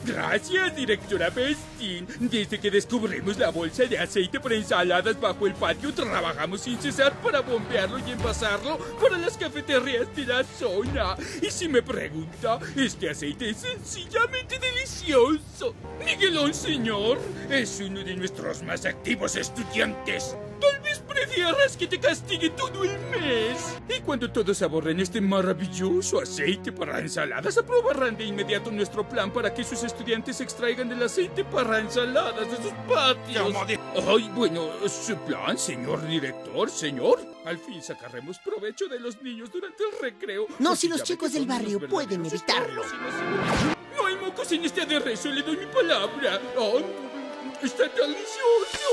Gracias, directora Bestín. Desde que descubrimos la bolsa de aceite para ensaladas bajo el patio, trabajamos sin cesar para bombearlo y envasarlo para las cafeterías de la zona. Y si me pregunta, este aceite es sencillamente delicioso. Miguelón, señor, es uno de nuestros más activos estudiantes. Tal vez prefieras que te castigue todo el mes. Y cuando todos aborren este maravilloso aceite para ensaladas, aprobarán de inmediato nuestro plan para que sus estudiantes extraigan el aceite para ensaladas de sus patios. Ay, bueno, su plan, señor director, señor. Al fin sacaremos provecho de los niños durante el recreo. No, si los chicos del barrio pueden evitarlo. No hay mocos en este aderezo, le doy mi palabra. Oh, está delicioso.